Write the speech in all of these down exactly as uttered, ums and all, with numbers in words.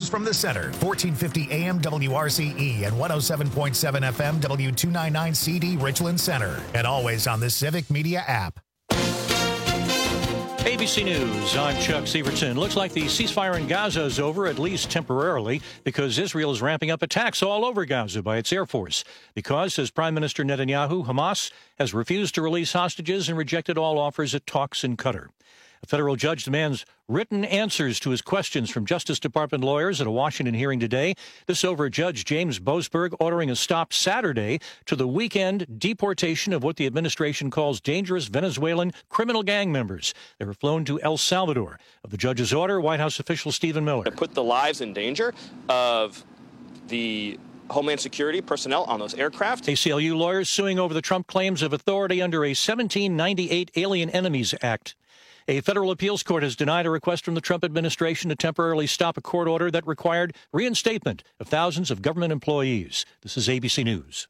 from the center, fourteen fifty A M W R C E and one oh seven point seven F M W two ninety-nine C D Richland Center. And always on the Civic Media app. A B C News, I'm Chuck Severson. Looks like the ceasefire in Gaza is over, at least temporarily, because Israel is ramping up attacks all over Gaza by its Air Force. Because, says Prime Minister Netanyahu, Hamas has refused to release hostages and rejected all offers at talks in Qatar. A federal judge demands written answers to his questions from Justice Department lawyers at a Washington hearing today. This over Judge James Boasberg ordering a stop Saturday to the weekend deportation of what the administration calls dangerous Venezuelan criminal gang members. They were flown to El Salvador. Of the judge's order, White House official Stephen Miller. To put the lives in danger of the Homeland Security personnel on those aircraft. A C L U lawyers suing over the Trump claims of authority under a seventeen ninety-eight Alien Enemies Act. A federal appeals court has denied a request from the Trump administration to temporarily stop a court order that required reinstatement of thousands of government employees. This is A B C News.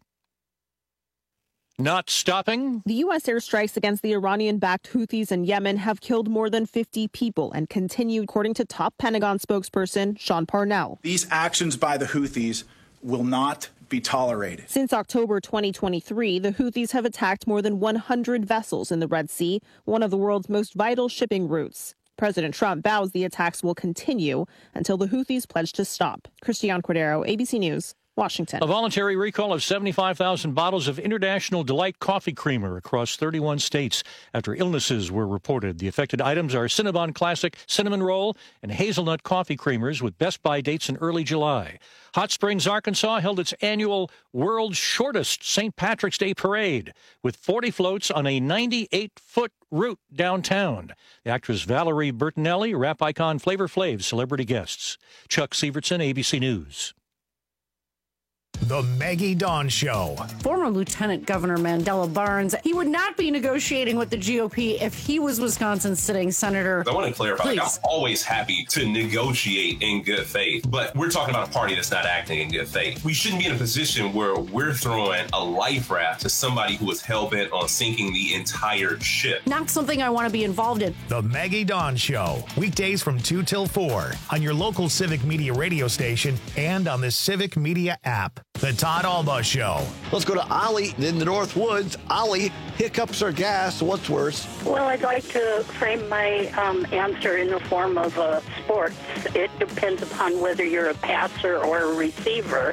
Not stopping. The U S airstrikes against the Iranian-backed Houthis in Yemen have killed more than fifty people and continue, according to top Pentagon spokesperson Sean Parnell. These actions by the Houthis will not be tolerated. Since October twenty twenty-three, the Houthis have attacked more than one hundred vessels in the Red Sea, one of the world's most vital shipping routes. President Trump vows the attacks will continue until the Houthis pledge to stop. Christiane Cordero, A B C News, Washington. A voluntary recall of seventy-five thousand bottles of International Delight coffee creamer across thirty-one states after illnesses were reported. The affected items are Cinnabon Classic Cinnamon Roll and Hazelnut coffee creamers with Best Buy dates in early July. Hot Springs, Arkansas held its annual world's shortest Saint Patrick's Day parade with forty floats on a ninety-eight foot route downtown. The actress Valerie Bertinelli, rap icon Flavor Flav's celebrity guests. Chuck Severson, A B C News. The Maggie Dawn Show. Former Lieutenant Governor Mandela Barnes, he would not be negotiating with the G O P if he was Wisconsin's sitting senator. I want to clarify, like, I'm always happy to negotiate in good faith, but we're talking about a party that's not acting in good faith. We shouldn't be in a position where we're throwing a life raft to somebody who is hell-bent on sinking the entire ship. Not something I want to be involved in. The Maggie Dawn Show. Weekdays from two till four on your local Civic Media radio station and on the Civic Media app. The Todd Alba Show. Let's go to Ollie in the North Woods. Ollie, hiccups or gas? What's worse? Well, I'd like to frame my um, answer in the form of uh, sports. It depends upon whether you're a passer or a receiver.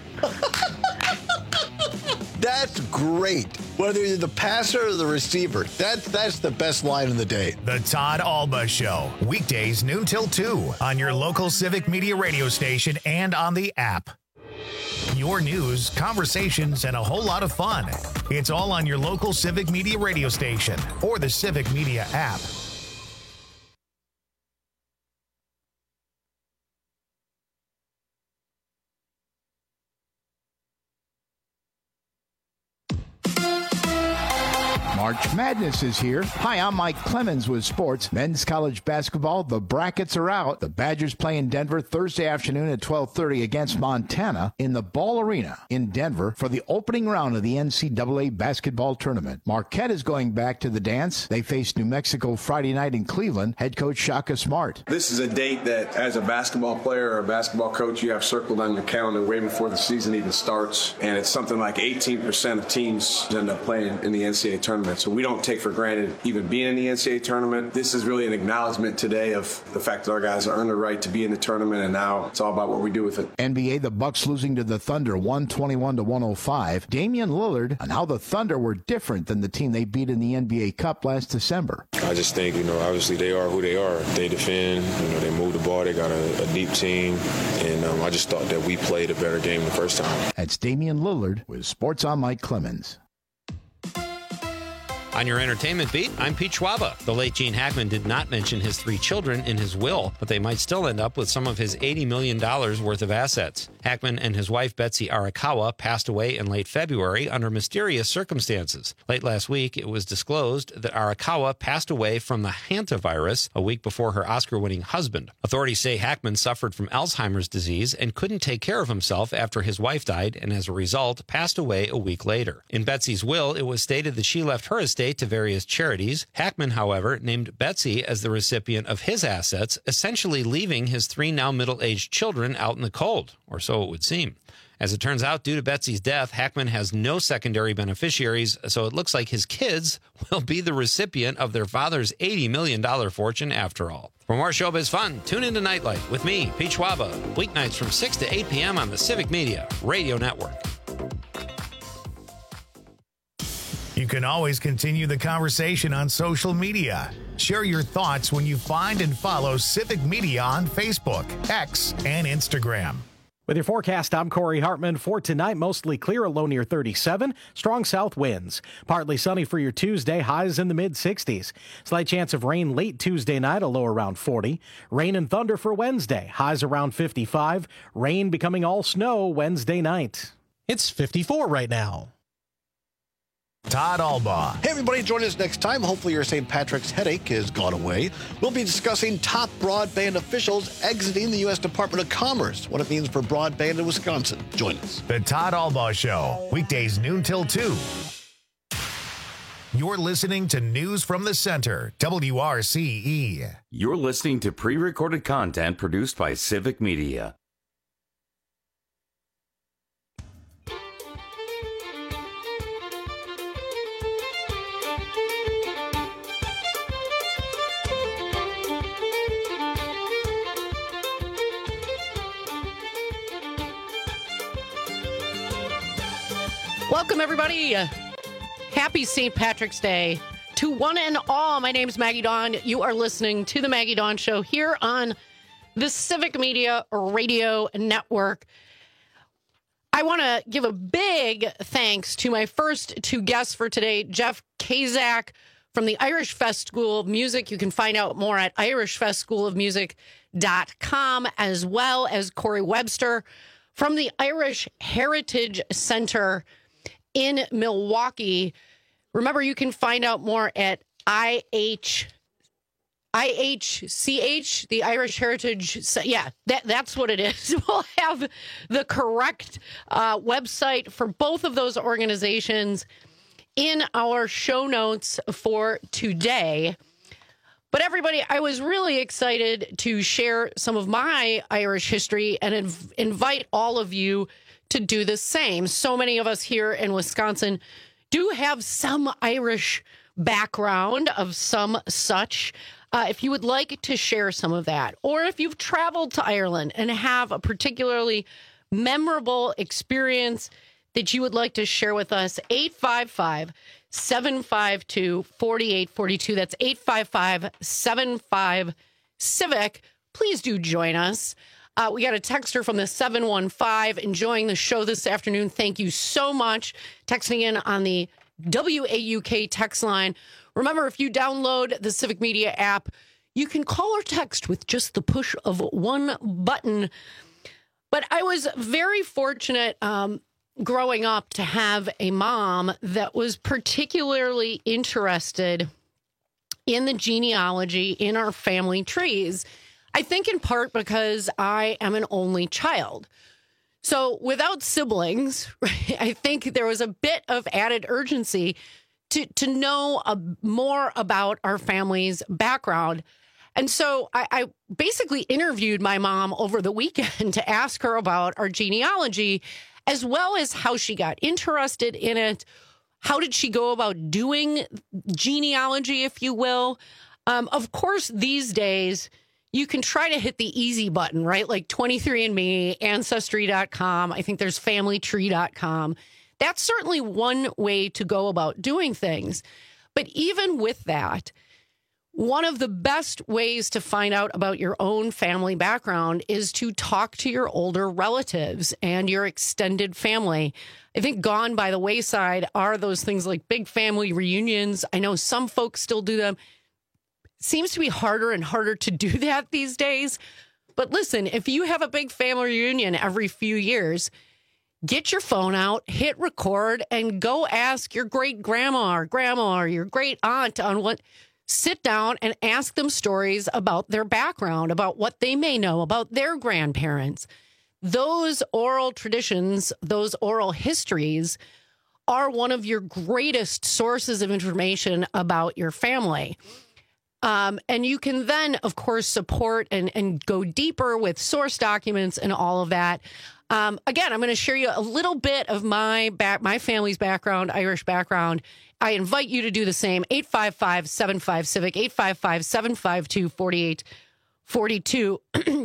That's great. Whether you're the passer or the receiver, that's that's the best line of the day. The Todd Alba Show. Weekdays noon till two on your local Civic Media radio station and on the app. Your news, conversations, and a whole lot of fun. It's all on your local Civic Media radio station or the Civic Media app. March Madness is here. Hi, I'm Mike Clemens with sports. Men's college basketball, the brackets are out. The Badgers play in Denver Thursday afternoon at twelve thirty against Montana in the Ball Arena in Denver for the opening round of the N C double A basketball tournament. Marquette is going back to the dance. They face New Mexico Friday night in Cleveland. Head coach Shaka Smart. This is a date that, as a basketball player or a basketball coach, you have circled on your calendar way before the season even starts. And it's something like eighteen percent of teams end up playing in the N C double A tournament. So we don't take for granted even being in the N C double A tournament. This is really an acknowledgement today of the fact that our guys earned the right to be in the tournament, and now it's all about what we do with it. N B A, the Bucks losing to the Thunder one twenty-one to one oh five. Damian Lillard on how the Thunder were different than the team they beat in the N B A Cup last December. I just think, you know, obviously they are who they are. They defend, you know, they move the ball. They got a, a deep team, and um, I just thought that we played a better game the first time. That's Damian Lillard with Sports on Mike Clemens. On your entertainment beat, I'm Pete Schwaba. The late Gene Hackman did not mention his three children in his will, but they might still end up with some of his eighty million dollars worth of assets. Hackman and his wife, Betsy Arakawa, passed away in late February under mysterious circumstances. Late last week, it was disclosed that Arakawa passed away from the hantavirus a week before her Oscar-winning husband. Authorities say Hackman suffered from Alzheimer's disease and couldn't take care of himself after his wife died, and as a result, passed away a week later. In Betsy's will, it was stated that she left her estate estate to various charities. Hackman, however, named Betsy as the recipient of his assets, essentially leaving his three now middle-aged children out in the cold, or so it would seem. As it turns out, due to Betsy's death, Hackman has no secondary beneficiaries, so it looks like his kids will be the recipient of their father's eighty million dollars fortune after all. For more showbiz fun, tune into Nightlight with me, Pete Schwaba, weeknights from six to eight p.m. on the Civic Media Radio Network. You can always continue the conversation on social media. Share your thoughts when you find and follow Civic Media on Facebook, X, and Instagram. With your forecast, I'm Corey Hartman. For tonight, mostly clear, a low near thirty-seven. Strong south winds. Partly sunny for your Tuesday, highs in the mid-sixties. Slight chance of rain late Tuesday night, a low around forty. Rain and thunder for Wednesday, highs around fifty-five. Rain becoming all snow Wednesday night. It's fifty-four right now. Todd Albaugh. Hey, everybody, join us next time. Hopefully your Saint Patrick's headache has gone away. We'll be discussing top broadband officials exiting the U S Department of Commerce, what it means for broadband in Wisconsin. Join us. The Todd Albaugh Show, weekdays noon till two. You're listening to News from the Center, W R C E. You're listening to pre-recorded content produced by Civic Media. Welcome, everybody. Happy Saint Patrick's Day to one and all. My name's Maggie Dawn. You are listening to the Maggie Dawn Show here on the Civic Media Radio Network. I want to give a big thanks to my first two guests for today, Jeff Kazak from the Irish Fest School of Music. You can find out more at irish fest school of music dot com, as well as Corey Webster from the Irish Heritage Center in Milwaukee. Remember, you can find out more at I H, I H C H, the Irish Heritage. Yeah, that, that's what it is. We'll have the correct uh, website for both of those organizations in our show notes for today. But everybody, I was really excited to share some of my Irish history and inv- invite all of you to do the same. So many of us here in Wisconsin do have some Irish background of some such. Uh, if you would like to share some of that, or if you've traveled to Ireland and have a particularly memorable experience that you would like to share with us, eight five five, seven five two, four eight four two. That's eight five five, seven five, CIVIC. Please do join us. Uh, we got a texter from the seven one five enjoying the show this afternoon. Thank you so much. Texting in on the W A U K text line. Remember, if you download the Civic Media app, you can call or text with just the push of one button. But I was very fortunate um, growing up to have a mom that was particularly interested in the genealogy in our family trees. I think in part because I am an only child. So without siblings, I think there was a bit of added urgency to, to know a, more about our family's background. And so I, I basically interviewed my mom over the weekend to ask her about our genealogy, as well as how she got interested in it. How did she go about doing genealogy, if you will? Um, of course, these days, you can try to hit the easy button, right? Like twenty-three and me, Ancestry dot com. I think there's Family Tree dot com. That's certainly one way to go about doing things. But even with that, one of the best ways to find out about your own family background is to talk to your older relatives and your extended family. I think gone by the wayside are those things like big family reunions. I know some folks still do them. Seems to be harder and harder to do that these days. But listen, if you have a big family reunion every few years, get your phone out, hit record, and go ask your great grandma or grandma or your great aunt on what. Sit down and ask them stories about their background, about what they may know about their grandparents. Those oral traditions, those oral histories are one of your greatest sources of information about your family. Um, and you can then, of course, support and, and go deeper with source documents and all of that. Um, again, I'm going to share you a little bit of my back, my family's background, Irish background. I invite you to do the same. eight five five, seven five, civic, eight five five, seven five two, four eight four two.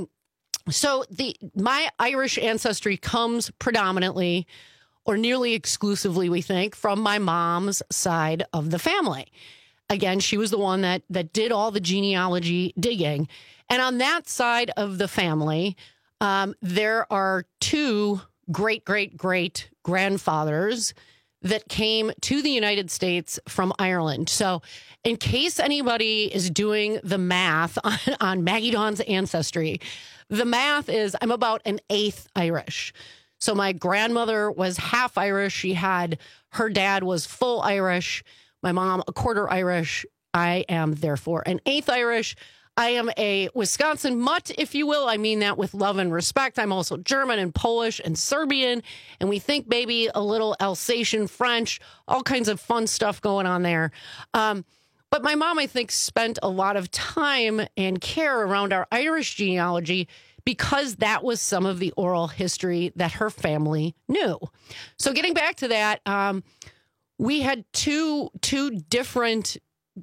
So the my Irish ancestry comes predominantly or nearly exclusively, we think, from my mom's side of the family. Again, she was the one that that did all the genealogy digging. And on that side of the family, um, there are two great, great, great grandfathers that came to the United States from Ireland. So in case anybody is doing the math on, on Maggie Dawn's ancestry, the math is I'm about an eighth Irish. So my grandmother was half Irish. She had, her dad was full Irish. My mom, a quarter Irish. I am therefore an eighth Irish. I am a Wisconsin mutt, if you will. I mean that with love and respect. I'm also German and Polish and Serbian. And we think maybe a little Alsatian, French, all kinds of fun stuff going on there. Um, but my mom, I think, spent a lot of time and care around our Irish genealogy because that was some of the oral history that her family knew. So getting back to that, um, we had two two different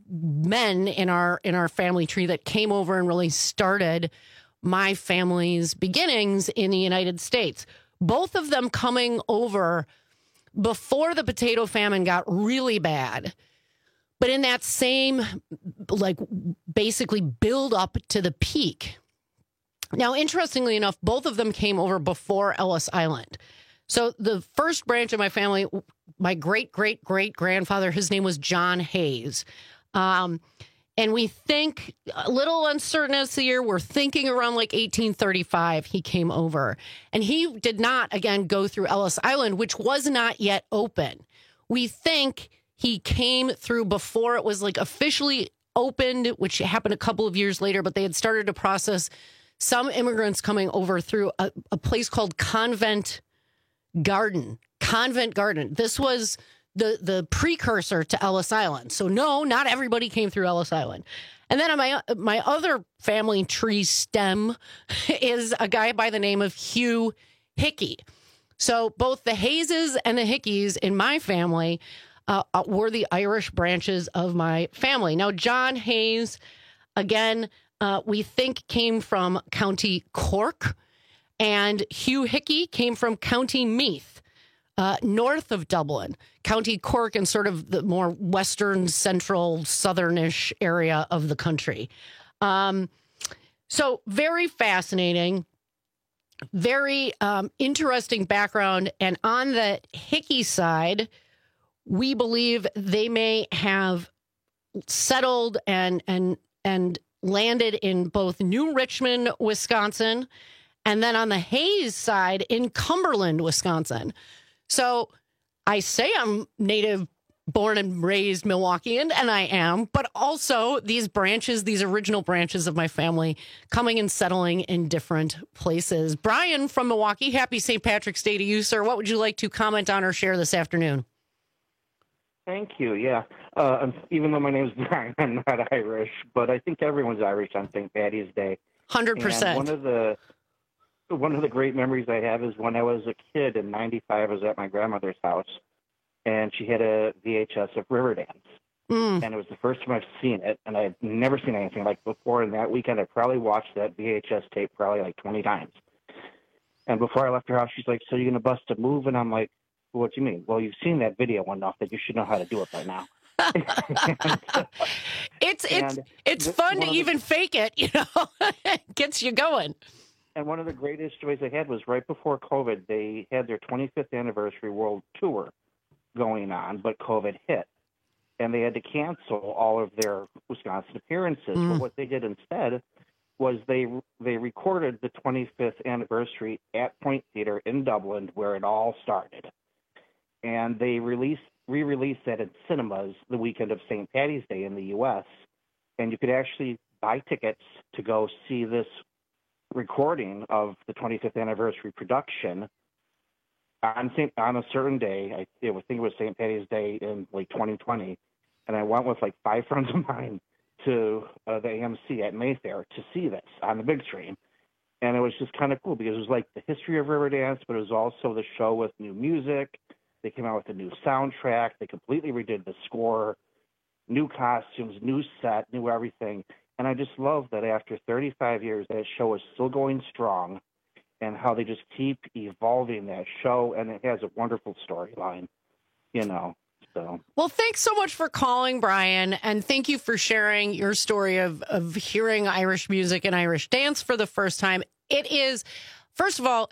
men in our in our family tree that came over and really started my family's beginnings in the United States. Both of them coming over before the potato famine got really bad. But in that same, like, basically build up to the peak. Now, interestingly enough, both of them came over before Ellis Island. So the first branch of my family, my great, great, great grandfather, his name was John Hayes. Um, and we think a little uncertain as the year, we're thinking around like eighteen thirty-five, he came over. And he did not, again, go through Ellis Island, which was not yet open. We think he came through before it was like officially opened, which happened a couple of years later, but they had started to process some immigrants coming over through a, a place called Convent Garden. Convent Garden. This was the the precursor to Ellis Island. So no, not everybody came through Ellis Island. And then on my my other family tree stem is a guy by the name of Hugh Hickey. So both the Hayeses and the Hickeys in my family uh, were the Irish branches of my family. Now, John Hayes, again, uh, we think came from County Cork, and Hugh Hickey came from County Meath, uh, north of Dublin. County Cork and sort of the more western, central, southernish area of the country. Um, so very fascinating, very um, interesting background. And on the Hickey side, we believe they may have settled and and and landed in both New Richmond, Wisconsin, and then on the Hayes side in Cumberland, Wisconsin. So I say I'm native born and raised Milwaukeean, and I am, but also these branches, these original branches of my family coming and settling in different places. Brian from Milwaukee, happy Saint Patrick's Day to you, sir. What would you like to comment on or share this afternoon? Thank you. Yeah. Uh, even though my name is Brian, I'm not Irish, but I think everyone's Irish on Saint Patty's Day. one hundred percent. And one of the one of the great memories I have is when I was a kid in ninety-five, I was at my grandmother's house, and she had a V H S of Riverdance. Mm. And it was the first time I've seen it, and I had never seen anything like before. And that weekend, I probably watched that V H S tape probably like twenty times. And before I left her house, she's like, "So you're going to bust a move?" And I'm like, "What do you mean?" "Well, you've seen that video enough that you should know how to do it by now." and, uh, it's it's it's the, fun to even the, fake it, you know. It gets you going. And one of the greatest joys I had was right before COVID, they had their twenty-fifth anniversary world tour going on, but COVID hit. And they had to cancel all of their Wisconsin appearances. Mm. But what they did instead was they they recorded the twenty-fifth anniversary at Point Theatre in Dublin, where it all started. And they released re-released that in cinemas the weekend of Saint Patty's Day in the U S. And you could actually buy tickets to go see this recording of the twenty-fifth anniversary production on Saint on a certain day. I, it was, I think it was Saint Patty's Day in like twenty twenty, and I went with like five friends of mine to uh, the A M C at Mayfair to see this on the big screen. And it was just kind of cool because it was like the history of Riverdance, but it was also the show with new music. They came out with a new soundtrack. They completely redid the score, new costumes, new set, new everything. And I just love that after thirty-five years, that show is still going strong and how they just keep evolving that show. And it has a wonderful storyline, you know. So. Well, thanks so much for calling, Brian, and thank you for sharing your story of, of hearing Irish music and Irish dance for the first time. It is, first of all,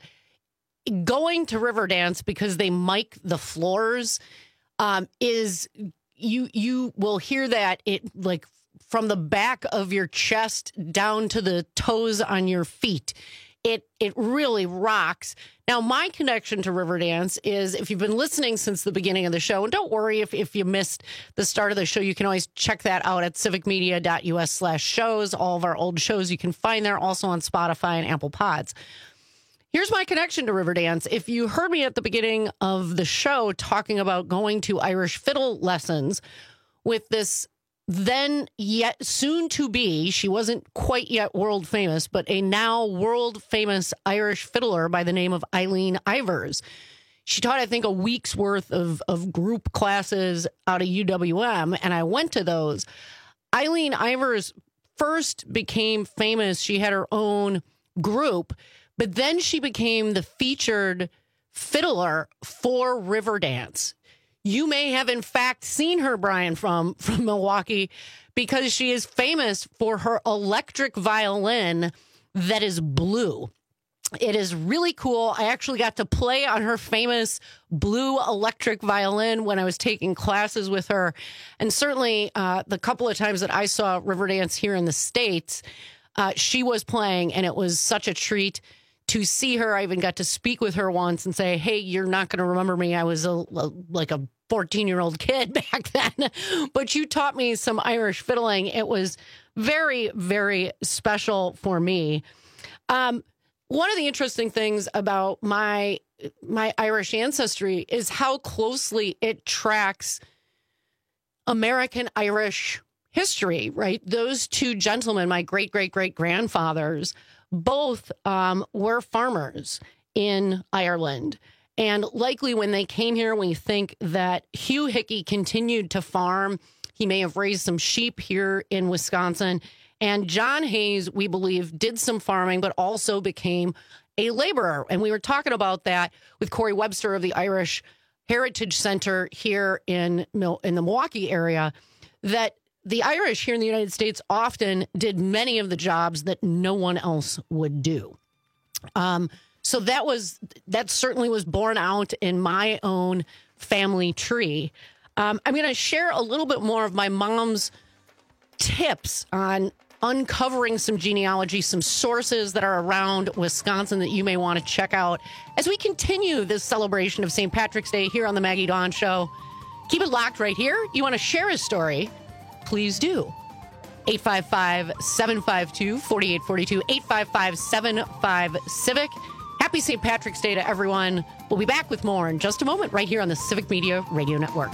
going to Riverdance because they mic the floors um, is, you you will hear that it like from the back of your chest down to the toes on your feet. It it really rocks. Now, my connection to Riverdance is, if you've been listening since the beginning of the show, and don't worry if, if you missed the start of the show, you can always check that out at civicmedia.us slash shows. All of our old shows you can find there, also on Spotify and Apple Pods. Here's my connection to Riverdance. If you heard me at the beginning of the show talking about going to Irish fiddle lessons with this then yet soon to be, she wasn't quite yet world famous, but a now world famous Irish fiddler by the name of Eileen Ivers. She taught, I think, a week's worth of, of group classes out of U W M, and I went to those. Eileen Ivers first became famous. She had her own group, but then she became the featured fiddler for Riverdance. You may have, in fact, seen her, Brian, from, from Milwaukee, because she is famous for her electric violin that is blue. It is really cool. I actually got to play on her famous blue electric violin when I was taking classes with her. And certainly uh, the couple of times that I saw Riverdance here in the States, uh, she was playing, and it was such a treat to see her. I even got to speak with her once and say, hey, you're not going to remember me. I was a, a, like a fourteen-year-old kid back then, but you taught me some Irish fiddling. It was very, very special for me. Um, one of the interesting things about my my Irish ancestry is how closely it tracks American Irish history, right? Those two gentlemen, my great-great-great-grandfathers, both um, were farmers in Ireland. And likely when they came here, we think that Hugh Hickey continued to farm. He may have raised some sheep here in Wisconsin. And John Hayes, we believe, did some farming, but also became a laborer. And we were talking about that with Corey Webster of the Irish Heritage Center here in, in the Milwaukee area, that the Irish here in the United States often did many of the jobs that no one else would do. Um, so that was that certainly was borne out in my own family tree. Um, I'm going to share a little bit more of my mom's tips on uncovering some genealogy, some sources that are around Wisconsin that you may want to check out as we continue this celebration of Saint Patrick's Day here on the Maggie Dawn Show. Keep it locked right here. You want to share a story? Please do. eight five five, seven five two, four eight four two, eight five five, seven five, Civic. Happy Saint Patrick's Day to everyone. We'll be back with more in just a moment right here on the Civic Media Radio Network.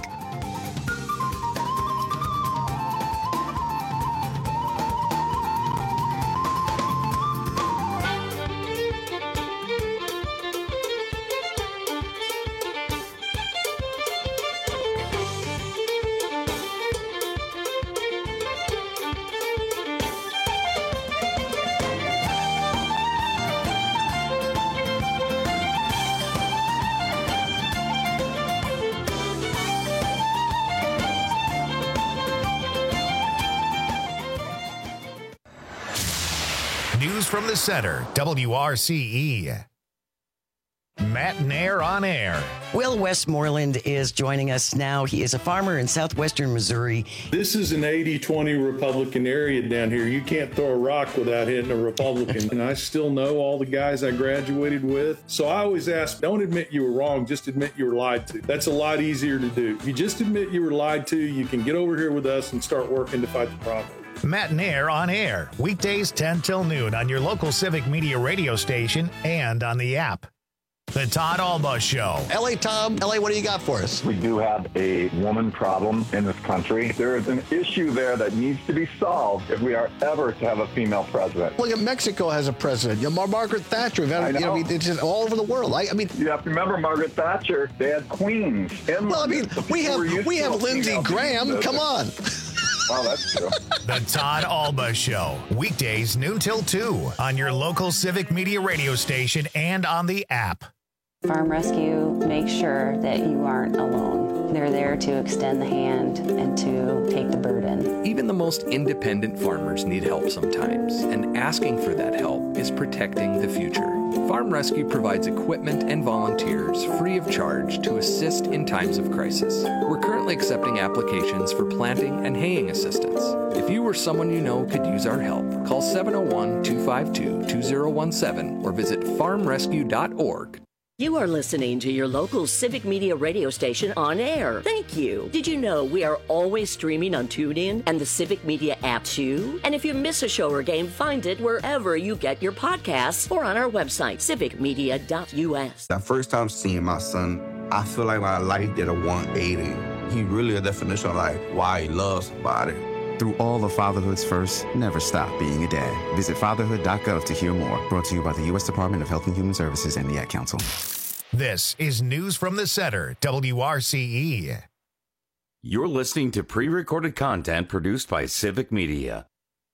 News from the center, W R C E. Matt Nair on air. Will Westmoreland is joining us now. He is a farmer in southwestern Missouri. This is an eighty twenty Republican area down here. You can't throw a rock without hitting a Republican. And I still know all the guys I graduated with. So I always ask, don't admit you were wrong, just admit you were lied to. That's a lot easier to do. If you just admit you were lied to, you can get over here with us and start working to fight the problem. Matt Nair on air, weekdays ten till noon on your local Civic Media radio station and on the app. The Todd Alba Show. L A Tom, L A, what do you got for us? We do have a woman problem in this country. There is an issue there that needs to be solved if we are ever to have a female president. Look at Mexico has a president. You know, Margaret Thatcher. Had, I know. You know, it's just all over the world. I, I mean, you have to remember Margaret Thatcher. They had queens. In well, I mean, we have we have Lindsey Graham. Come on. Oh, that's true. The Todd Alba Show. Weekdays noon till two on your local Civic Media radio station and on the app. Farm Rescue makes sure that you aren't alone. They're there to extend the hand and to take the burden. Even the most independent farmers need help sometimes, and asking for that help is protecting the future. Farm Rescue provides equipment and volunteers free of charge to assist in times of crisis. We're currently accepting applications for planting and haying assistance. If you or someone you know could use our help, call seven oh one, two five two, two oh one seven or visit farm rescue dot org. You are listening to your local Civic Media radio station on air. Thank you. Did you know we are always streaming on TuneIn and the Civic Media app too? And if you miss a show or game, find it wherever you get your podcasts or on our website, civic media dot u s. That first time seeing my son, I feel like my life did a one eighty. He really a definition of like why he loves somebody. Through all of fatherhood's first, never stop being a dad. Visit fatherhood dot gov to hear more. Brought to you by the U S Department of Health and Human Services and the Ad Council. This is News from the Center, W R C E. You're listening to pre-recorded content produced by Civic Media.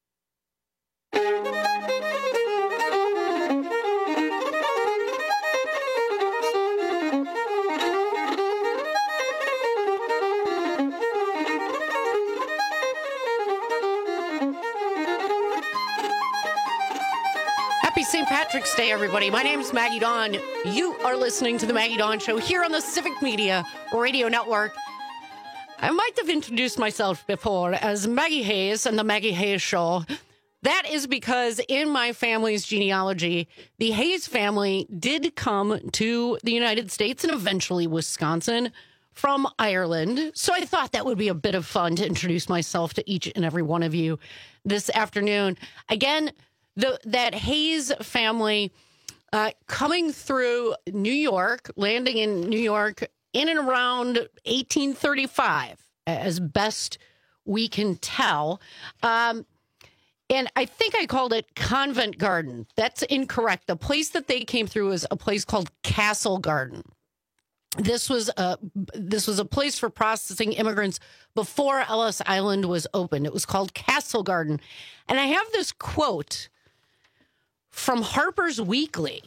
Saint Patrick's Day, everybody. My name is Maggie Dawn. You are listening to the Maggie Dawn Show here on the Civic Media Radio Network. I might have introduced myself before as Maggie Hayes and the Maggie Hayes Show. That is because in my family's genealogy, the Hayes family did come to the United States and eventually Wisconsin from Ireland. So I thought that would be a bit of fun to introduce myself to each and every one of you this afternoon. Again, The, that Hayes family uh, coming through New York, landing in New York in and around eighteen thirty-five, as best we can tell. Um, and I think I called it Convent Garden. That's incorrect. The place that they came through is a place called Castle Garden. This was a this was a place for processing immigrants before Ellis Island was opened. It was called Castle Garden. And I have this quote from Harper's Weekly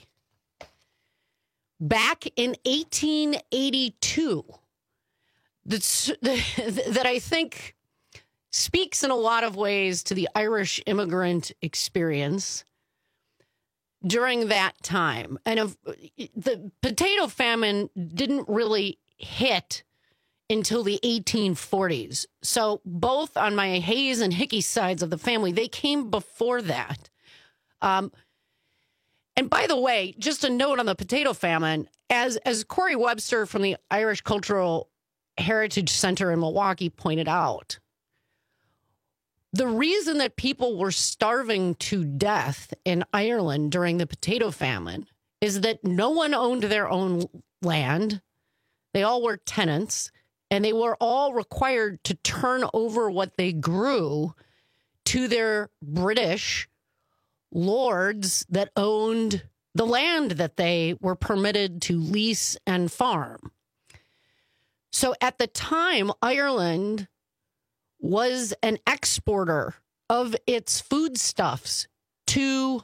back in eighteen eighty-two that's, that I think speaks in a lot of ways to the Irish immigrant experience during that time. And if, the potato famine didn't really hit until the eighteen forties. So both on my Hayes and Hickey sides of the family, they came before that. Um, And by the way, just a note on the potato famine, as as Corey Webster from the Irish Cultural Heritage Center in Milwaukee pointed out, the reason that people were starving to death in Ireland during the potato famine is that no one owned their own land. They all were tenants, and they were all required to turn over what they grew to their British lords that owned the land that they were permitted to lease and farm. So at the time, Ireland was an exporter of its foodstuffs to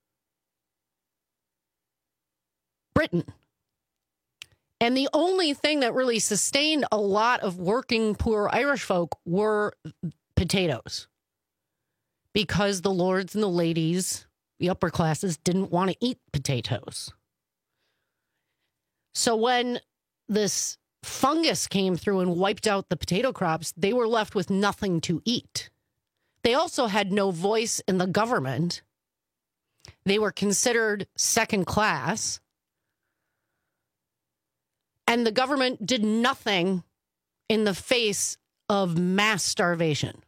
Britain. And the only thing that really sustained a lot of working poor Irish folk were potatoes, because the lords and the ladies, the upper classes, didn't want to eat potatoes. So when this fungus came through and wiped out the potato crops, they were left with nothing to eat. They also had no voice in the government. They were considered second class. And the government did nothing in the face of mass starvation.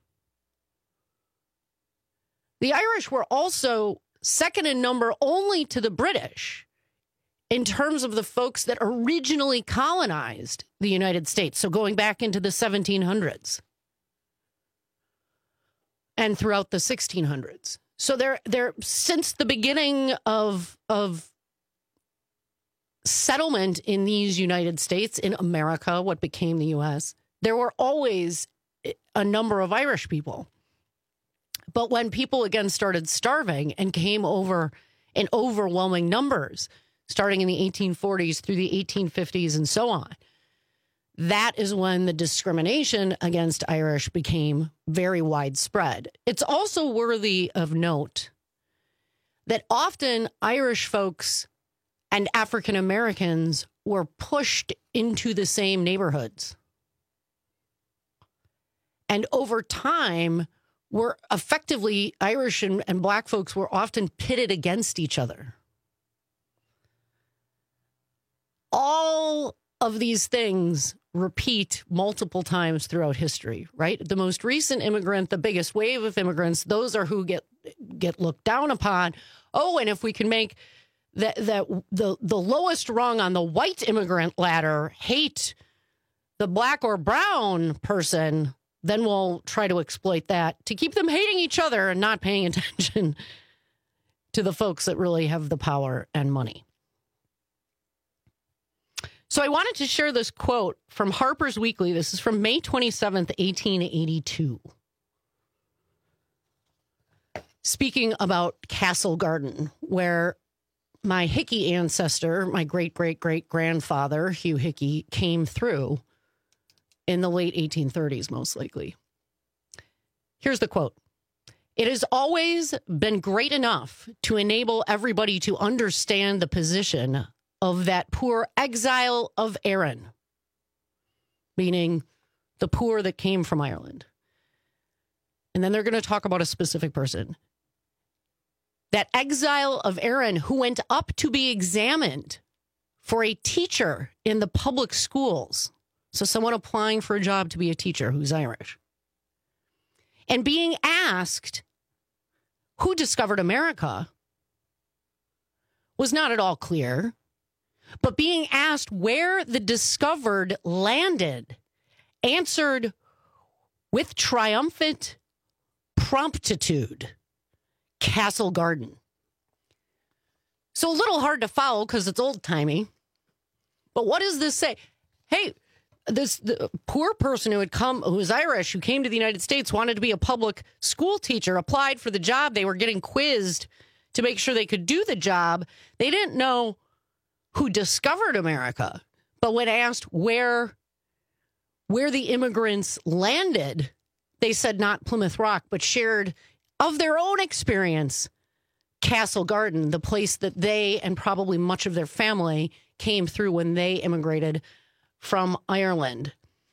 The Irish were also second in number only to the British in terms of the folks that originally colonized the United States. So going back into the seventeen hundreds and throughout the sixteen hundreds. So they're, they're since the beginning of, of settlement in these United States, in America, what became the U S, there were always a number of Irish people. But when people again started starving and came over in overwhelming numbers, starting in the eighteen forties through the eighteen fifties and so on, that is when the discrimination against Irish became very widespread. It's also worthy of note that often Irish folks and African Americans were pushed into the same neighborhoods. And over time, were effectively, Irish and, and Black folks were often pitted against each other. All of these things repeat multiple times throughout history, right? The most recent immigrant, the biggest wave of immigrants, those are who get get looked down upon. Oh, and if we can make that that the the lowest rung on the white immigrant ladder hate the Black or brown person, then we'll try to exploit that to keep them hating each other and not paying attention to the folks that really have the power and money. So I wanted to share this quote from Harper's Weekly. This is from May twenty-seventh, eighteen eighty-two. Speaking about Castle Garden, where my Hickey ancestor, my great-great-great-grandfather, Hugh Hickey, came through in the late eighteen thirties, most likely. Here's the quote. "It has always been great enough to enable everybody to understand the position of that poor exile of Erin," meaning the poor that came from Ireland. And then they're going to talk about a specific person. "That exile of Erin who went up to be examined for a teacher in the public schools." So someone applying for a job to be a teacher who's Irish. "And being asked who discovered America was not at all clear, but being asked where the discovered landed, answered with triumphant promptitude, Castle Garden." So a little hard to follow because it's old-timey. But what does this say? Hey, this the poor person who had come, who was Irish, who came to the United States, wanted to be a public school teacher, applied for the job. They were getting quizzed to make sure they could do the job. They didn't know who discovered America. But when asked where, where the immigrants landed, they said not Plymouth Rock, but shared of their own experience Castle Garden, the place that they and probably much of their family came through when they immigrated from Ireland.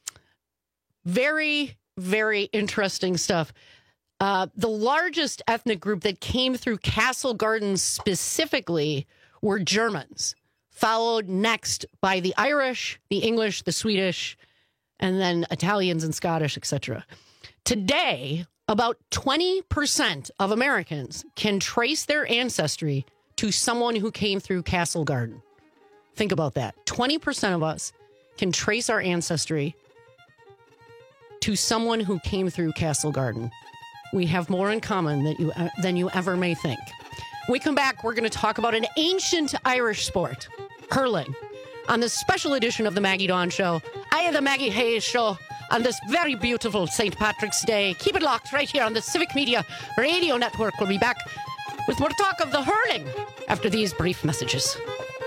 Very, very interesting stuff. Uh, the largest ethnic group that came through Castle Garden specifically were Germans, followed next by the Irish, the English, the Swedish, and then Italians and Scottish, et cetera. Today, about twenty percent of Americans can trace their ancestry to someone who came through Castle Garden. Think about that. twenty percent of us can trace our ancestry to someone who came through Castle Garden. We have more in common than you, uh, than you ever may think. When we come back, we're going to talk about an ancient Irish sport, hurling, on this special edition of the Maggie Dawn Show. I am the Maggie Hayes Show on this very beautiful Saint Patrick's Day. Keep it locked right here on the Civic Media Radio Network. We'll be back with more talk of the hurling after these brief messages.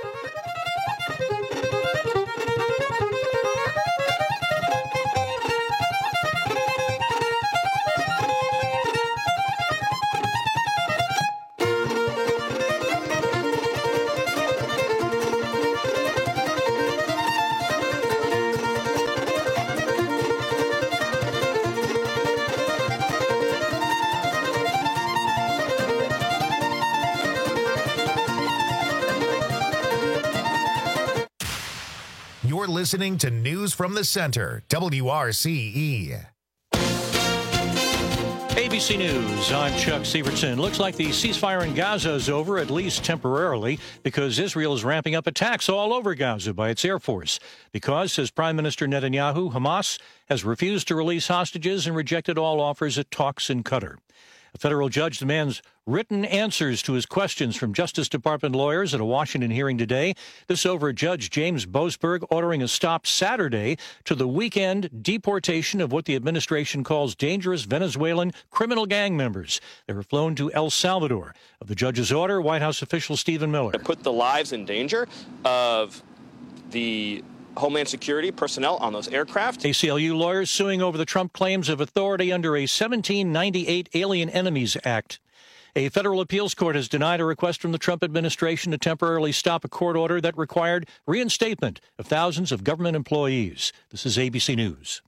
You're listening to News from the Center, W R C E. A B C News, I'm Chuck Severson. Looks like the ceasefire in Gaza is over, at least temporarily, because Israel is ramping up attacks all over Gaza by its Air Force. Because, says Prime Minister Netanyahu, Hamas has refused to release hostages and rejected all offers at talks in Qatar. A federal judge demands written answers to his questions from Justice Department lawyers at a Washington hearing today. This over Judge James Boasberg ordering a stop Saturday to the weekend deportation of what the administration calls dangerous Venezuelan criminal gang members. They were flown to El Salvador. Of the judge's order, White House official Stephen Miller. To put the lives in danger of the Homeland Security personnel on those aircraft. A C L U lawyers suing over the Trump claims of authority under a seventeen ninety-eight Alien Enemies Act. A federal appeals court has denied a request from the Trump administration to temporarily stop a court order that required reinstatement of thousands of government employees. This is A B C News.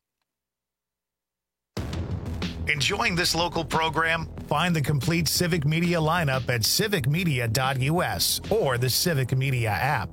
Enjoying this local program? Find the complete Civic Media lineup at civic media dot U S or the Civic Media app.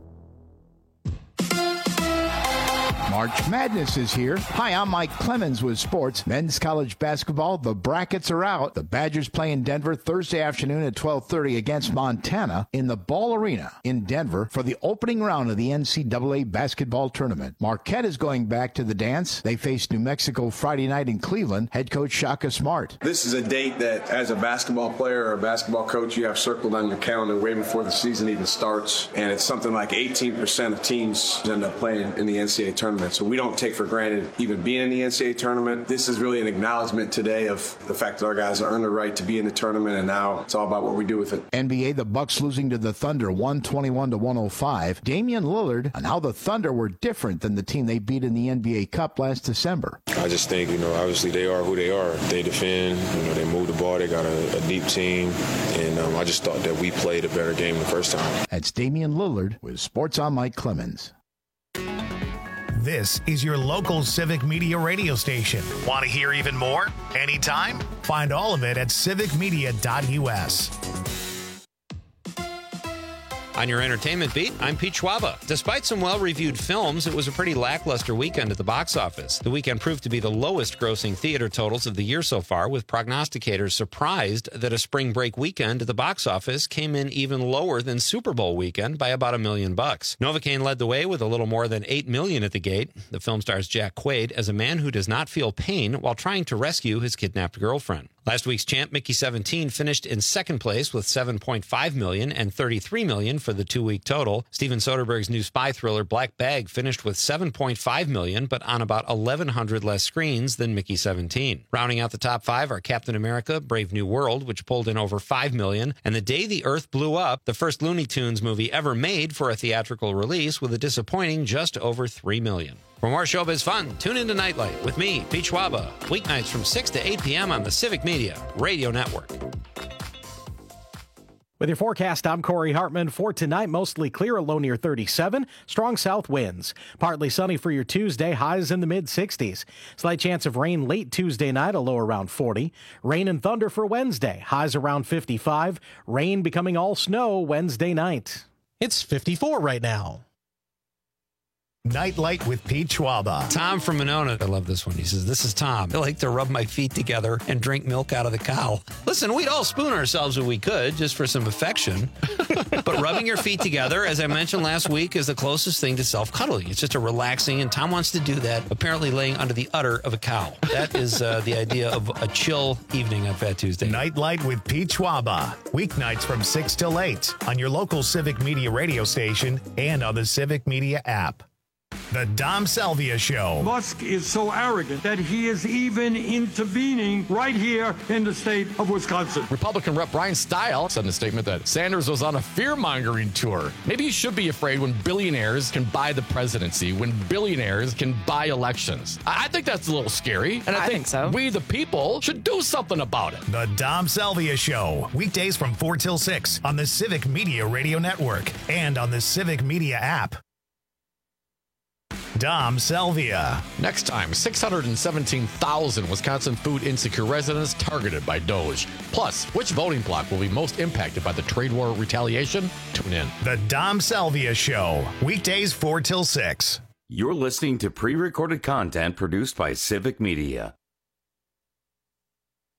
March Madness is here. Hi, I'm Mike Clemens with sports. Men's college basketball, the brackets are out. The Badgers play in Denver Thursday afternoon at twelve thirty against Montana in the Ball Arena in Denver for the opening round of the N C double A basketball tournament. Marquette is going back to the dance. They face New Mexico Friday night in Cleveland. Head coach Shaka Smart. This is a date that, as a basketball player or a basketball coach, you have circled on your calendar way before the season even starts. And it's something like eighteen percent of teams end up playing in the N C double A tournament. So we don't take for granted even being in the N C double A tournament. This is really an acknowledgement today of the fact that our guys earned the right to be in the tournament, and now it's all about what we do with it. N B A, the Bucks losing to the Thunder one twenty-one to one oh five. Damian Lillard on how the Thunder were different than the team they beat in the N B A Cup last December. I just think, you know, obviously they are who they are. They defend, you know, they move the ball. They got a, a deep team, and um, I just thought that we played a better game the first time. That's Damian Lillard with Sports on Mike Clemens. This is your local Civic Media radio station. Want to hear even more? Anytime? Find all of it at civic media dot U S. On your entertainment beat, I'm Pete Schwaba. Despite some well-reviewed films, it was a pretty lackluster weekend at the box office. The weekend proved to be the lowest-grossing theater totals of the year so far, with prognosticators surprised that a spring break weekend at the box office came in even lower than Super Bowl weekend by about a million bucks. Novocaine led the way with a little more than eight million at the gate. The film stars Jack Quaid as a man who does not feel pain while trying to rescue his kidnapped girlfriend. Last week's champ, Mickey seventeen, finished in second place with seven point five million dollars and thirty-three million dollars for the two-week total. Steven Soderbergh's new spy thriller, Black Bag, finished with seven point five million dollars, but on about eleven hundred less screens than Mickey seventeen. Rounding out the top five are Captain America, Brave New World, which pulled in over five million dollars, and The Day the Earth Blew Up, the first Looney Tunes movie ever made for a theatrical release, with a disappointing just over three million dollars. For more showbiz fun, tune into Nightlight with me, Pete Schwaba, weeknights from six to eight p.m. on the Civic Media Radio Network. With your forecast, I'm Corey Hartman. For tonight, mostly clear, a low near thirty-seven. Strong south winds. Partly sunny for your Tuesday, highs in the mid-sixties. Slight chance of rain late Tuesday night, a low around forty. Rain and thunder for Wednesday, highs around fifty-five. Rain becoming all snow Wednesday night. It's fifty-four right now. Nightlight with Pete Schwaba. Tom from Monona. I love this one. He says, this is Tom. I like to rub my feet together and drink milk out of the cow. Listen, we'd all spoon ourselves if we could, just for some affection. But rubbing your feet together, as I mentioned last week, is the closest thing to self-cuddling. It's just a relaxing, and Tom wants to do that, apparently laying under the udder of a cow. That is uh, the idea of a chill evening on Fat Tuesday. Nightlight with Pete Schwaba. Weeknights from six till eight on your local Civic Media radio station and on the Civic Media app. The Dom Salvia Show. Musk is so arrogant that he is even intervening right here in the state of Wisconsin. Republican Rep Brian Stile said in a statement that Sanders was on a fear-mongering tour. Maybe you should be afraid when billionaires can buy the presidency, when billionaires can buy elections. I think that's a little scary, and I, I think, think so. We, the people, should do something about it. The Dom Salvia Show. Weekdays from four till six on the Civic Media Radio Network and on the Civic Media app. Dom Salvia. Next time, six hundred seventeen thousand Wisconsin food insecure residents targeted by Doge. Plus, which voting bloc will be most impacted by the trade war retaliation? Tune in. The Dom Salvia Show. Weekdays four till six. You're listening to pre-recorded content produced by Civic Media.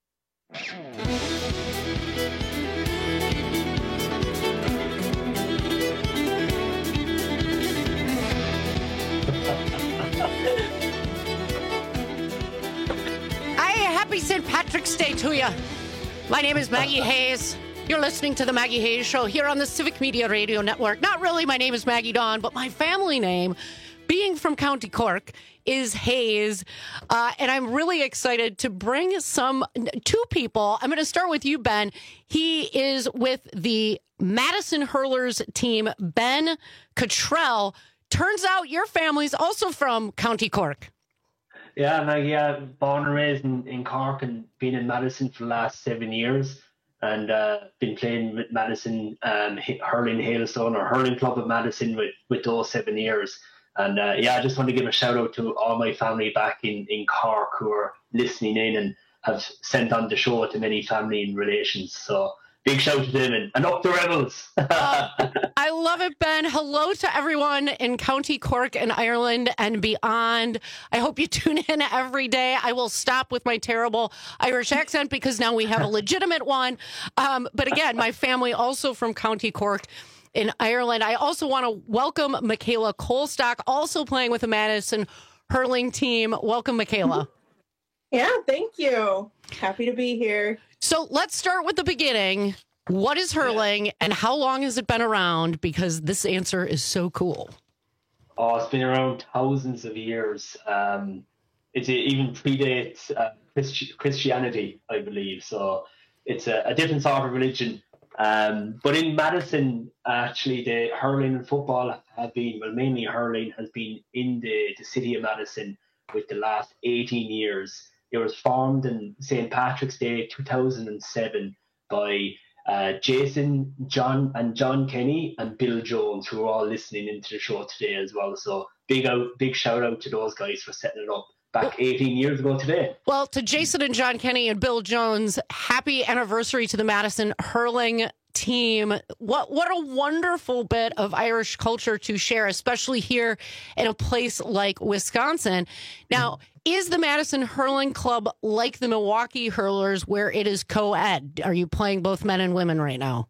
Hey, happy Saint Patrick's Day to you. My name is Maggie Hayes. You're listening to the Maggie Hayes Show here on the Civic Media Radio Network. Not really, my name is Maggie Dawn, but my family name, being from County Cork, is Hayes. Uh, and I'm really excited to bring some two people. I'm going to start with you, Ben. He is with the Madison Hurlers team, Ben Cottrell. Turns out your family's also from County Cork. Yeah, Maggie, yeah, born and raised in, in Cork and been in Madison for the last seven years. And uh, been playing with Madison um, Hurling Hailstone or Hurling Club of Madison with, with those seven years. And uh, yeah, I just want to give a shout out to all my family back in, in Cork who are listening in and have sent on the show to many family and relations. So big shout to them and, and up the Rebels. uh, I love it, Ben. Hello to everyone in County Cork and Ireland and beyond. I hope you tune in every day. I will stop with my terrible Irish accent because now we have a legitimate one. Um, but again, my family also from County Cork in Ireland. I also want to welcome Michaela Colstock, also playing with the Madison Hurling team. Welcome, Michaela. Yeah, thank you. Happy to be here. So let's start with the beginning. What is hurling and how long has it been around? Because this answer is so cool. Oh, it's been around thousands of years. Um, it even predates uh, Christi- Christianity, I believe. So it's a, a different sort of religion. Um, but in Madison, actually, the hurling and football have been, well, mainly hurling has been in the, the city of Madison with the last eighteen years. It was formed in Saint Patrick's Day two thousand seven by uh, Jason, John, and John Kenny and Bill Jones, who are all listening into the show today as well. So big out, big shout out to those guys for setting it up back eighteen years ago today. Well, to Jason and John Kenny and Bill Jones, happy anniversary to the Madison Hurling team. What what a wonderful bit of Irish culture to share, especially here in a place like Wisconsin. Now, is the Madison Hurling Club like the Milwaukee Hurlers where it is co-ed? Are you playing both men and women right now?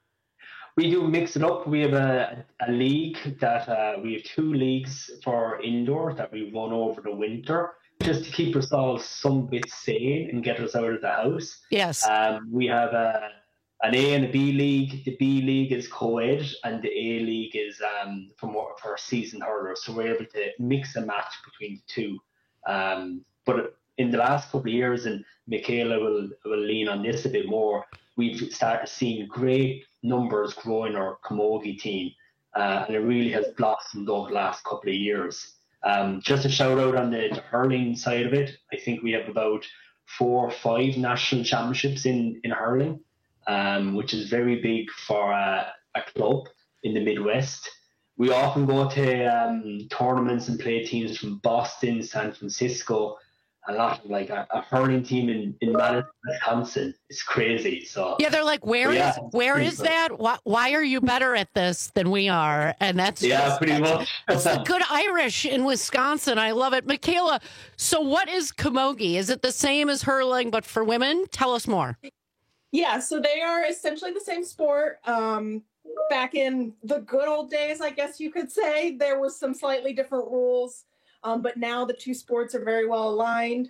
We do mix it up. We have a, a league that uh, we have two leagues for indoor that we run over the winter just to keep us all some bit sane and get us out of the house. Yes. Um, we have a, an A and a B league. The B league is co-ed and the A league is um, for more for season hurlers. So we're able to mix and match between the two. Um, but in the last couple of years, and Michaela will, will lean on this a bit more, we've started seeing great numbers growing our camogie team, uh, and it really has blossomed over the last couple of years. Um, just a shout out on the, the hurling side of it. I think we have about four or five national championships in, in hurling, um, which is very big for uh, a club in the Midwest. We often go to um, tournaments and play teams from Boston, San Francisco. A lot of like a, a hurling team in, in Madison, Wisconsin. It's crazy. So yeah, they're like, where yeah, is where is cool. that? Why, why are you better at this than we are? And that's yeah, just, pretty that's, much. That's the good Irish in Wisconsin. I love it, Michaela. So, what is camogie? Is it the same as hurling but for women? Tell us more. Yeah, so they are essentially the same sport. Um, back in the good old days, I guess you could say, there was some slightly different rules. Um, but now the two sports are very well aligned.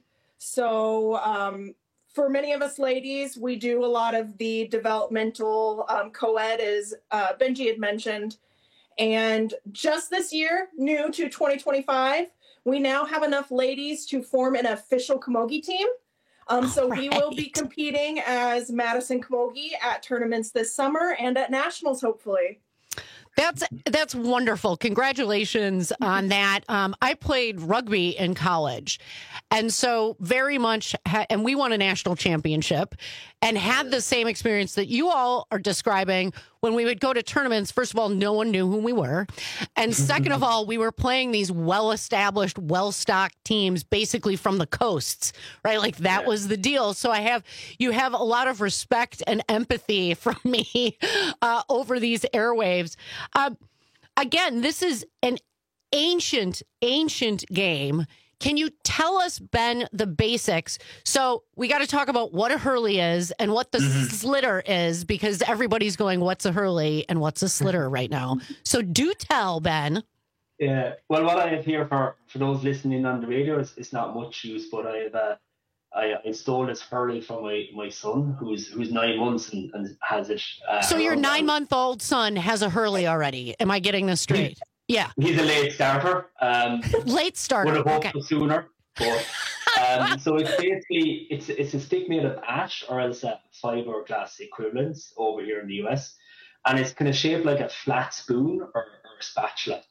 So um, for many of us ladies, we do a lot of the developmental um, co-ed, as uh, Benji had mentioned. And just this year, new to twenty twenty-five, we now have enough ladies to form an official camogie team. Um, so right. we will be competing as Madison Camogie at tournaments this summer and at nationals, hopefully. That's that's wonderful. Congratulations on that. Um, I played rugby in college, and so very much, ha- and we won a national championship and had the same experience that you all are describing. When we would go to tournaments, first of all, no one knew who we were. And second of all, we were playing these well-established, well-stocked teams, basically from the coasts, right? Like that yeah. was the deal. So I have, you have a lot of respect and empathy from me uh, over these airwaves. Uh, again, this is an ancient, ancient game. can you tell us, Ben, the basics? So we got to talk about what a hurley is and what the mm-hmm. slitter is, because everybody's going, what's a hurley and what's a slitter right now? So do tell, Ben. Yeah, well, what I have here for, for those listening on the radio is, is not much use, but I have uh, I installed this hurley for my, my son, who's who's nine months and, and has it. Uh, so your nine-month-old son has a hurley already. Am I getting this straight? Yeah. He's a late starter. Um, late starter. Would have hoped okay. for sooner. But, um, so it's basically, it's it's a stick made of ash or else a fiberglass equivalents over here in the U S. And it's kind of shaped like a flat spoon or, or a spatula.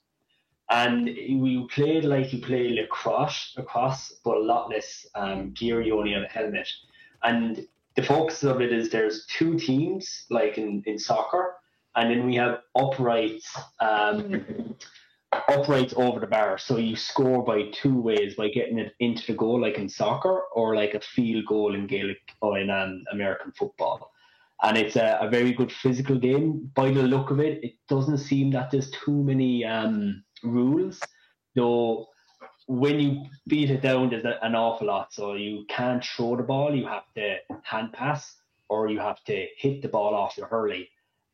And you play it like you play lacrosse, lacrosse, but a lot less um, gear. You only have a helmet. And the focus of it is there's two teams, like in, in soccer, and then we have uprights, um, uprights over the bar. So you score by two ways, by getting it into the goal, like in soccer, or like a field goal in Gaelic or in um, American football. And it's a, a very good physical game. By the look of it, it doesn't seem that there's too many um, rules, though when you beat it down, there's a, an awful lot. So you can't throw the ball, you have to hand pass, or you have to hit the ball off your hurley.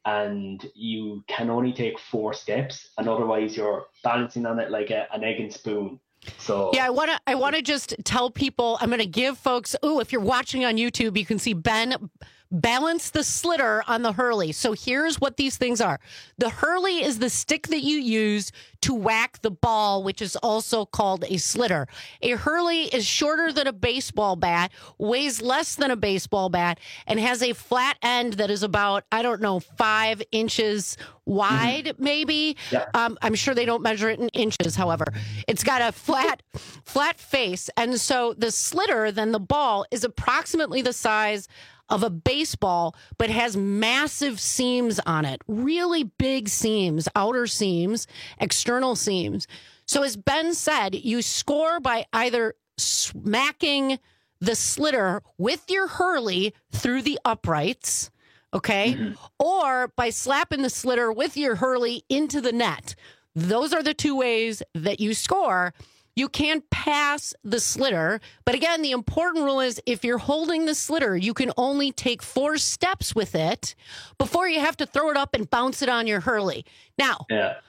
And you can only take four steps, and otherwise you're balancing on it like a, an egg and spoon. So yeah, I want to I want to just tell people, I'm going to give folks, oh, if you're watching on YouTube, you can see Ben balance the slitter on the hurley. So here's what these things are. The hurley is the stick that you use to whack the ball, which is also called a slitter. A hurley is shorter than a baseball bat, weighs less than a baseball bat, and has a flat end that is about, I don't know, five inches wide, mm-hmm. maybe. Yeah. Um, I'm sure they don't measure it in inches, however. It's got a flat, flat face. And so the slitter, then the ball, is approximately the size of a baseball, but has massive seams on it, really big seams, outer seams, external seams. So as Ben said, you score by either smacking the slitter with your hurley through the uprights, okay, mm-hmm. or by slapping the slitter with your hurley into the net. Those are the two ways that you score. You can pass the slitter, but again, the important rule is if you're holding the slitter, you can only take four steps with it before you have to throw it up and bounce it on your hurley. Now, yeah.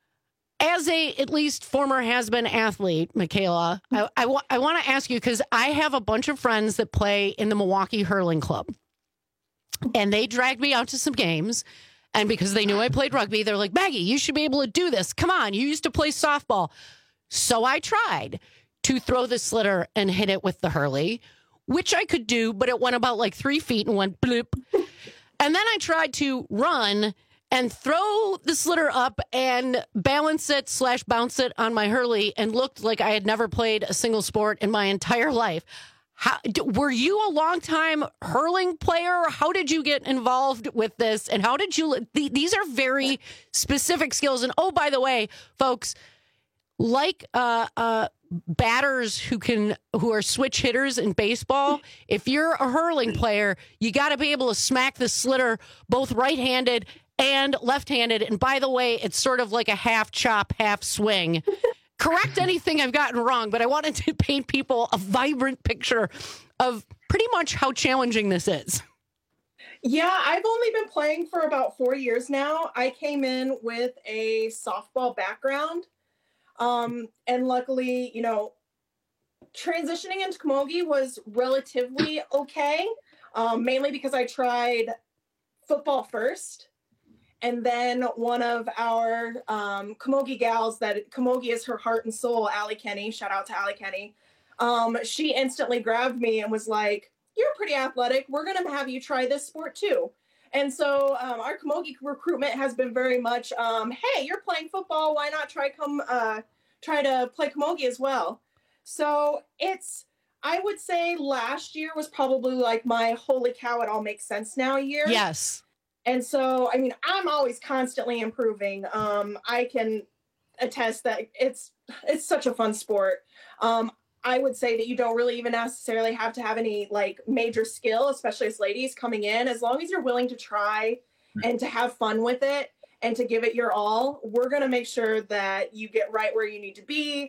as a at least former has-been athlete, Michaela, I, I, wa- I want to ask you, because I have a bunch of friends that play in the Milwaukee Hurling Club, and they dragged me out to some games. And because they knew I played rugby, they're like, Maggie, you should be able to do this. Come on, you used to play softball. So I tried to throw the slitter and hit it with the hurley, which I could do, but it went about like three feet and went bloop. And then I tried to run and throw the slitter up and balance it slash bounce it on my hurley, and looked like I had never played a single sport in my entire life. How, were you a long-time hurling player? How did you get involved with this? And how did you... These are very specific skills. And oh, by the way, folks... Like uh, uh, batters who can who are switch hitters in baseball, if you're a hurling player, you got to be able to smack the slitter both right-handed and left-handed. And by the way, it's sort of like a half chop, half swing. Correct anything I've gotten wrong, but I wanted to paint people a vibrant picture of pretty much how challenging this is. Yeah, I've only been playing for about four years now. I came in with a softball background. Um, and luckily, you know, transitioning into camogie was relatively okay, um, mainly because I tried football first. And then one of our um, camogie gals, that camogie is her heart and soul, Allie Kenny, shout out to Allie Kenny. Um, she instantly grabbed me and was like, you're pretty athletic. We're going to have you try this sport too. And so um, our camogie recruitment has been very much, um, hey, you're playing football. Why not try come uh, try to play camogie as well? So it's, I would say last year was probably like my holy cow, it all makes sense now year. Yes. And so, I mean, I'm always constantly improving. Um, I can attest that it's it's such a fun sport. Um, I would say that you don't really even necessarily have to have any like major skill, especially as ladies coming in. As long as you're willing to try and to have fun with it and to give it your all, we're going to make sure that you get right where you need to be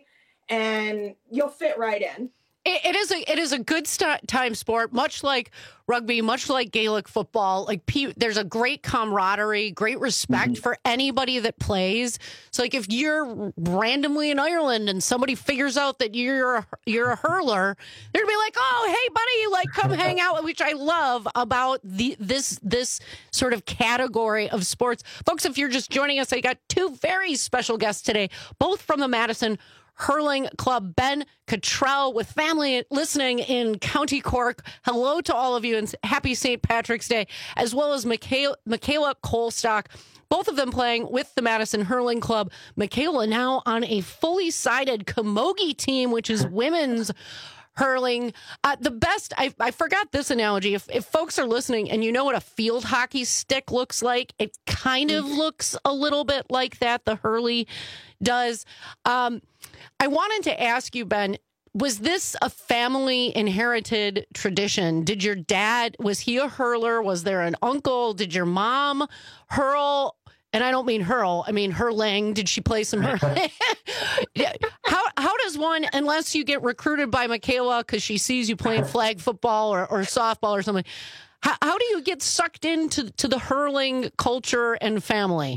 and you'll fit right in. It, it is a it is a good st- time sport, much like rugby, much like Gaelic football. Like pe- there's a great camaraderie, great respect mm-hmm. for anybody that plays. So like if you're randomly in Ireland and somebody figures out that you're a, you're a hurler, they're gonna be like, "Oh, hey, buddy, like come hang out," which I love about the this this sort of category of sports, folks. If you're just joining us, I got two very special guests today, both from the Madison Hurling Club. Ben Cottrell with family listening in County Cork. Hello to all of you and happy Saint Patrick's Day, as well as Michaela, Michaela Colstock, both of them playing with the Madison Hurling Club. Michaela now on a fully sided camogie team, which is women's hurling. Uh, the best, I, I forgot this analogy. If, if folks are listening and you know what a field hockey stick looks like, it kind of looks a little bit like that. The hurley does. Um, I wanted to ask you, Ben, was this a family inherited tradition? Did your dad, was he a hurler? Was there an uncle? Did your mom hurl? And I don't mean hurl, I mean hurling. Did she play some hurling? how how does one, unless you get recruited by Michaela because she sees you playing flag football or, or softball or something, how, how do you get sucked into to the hurling culture and family?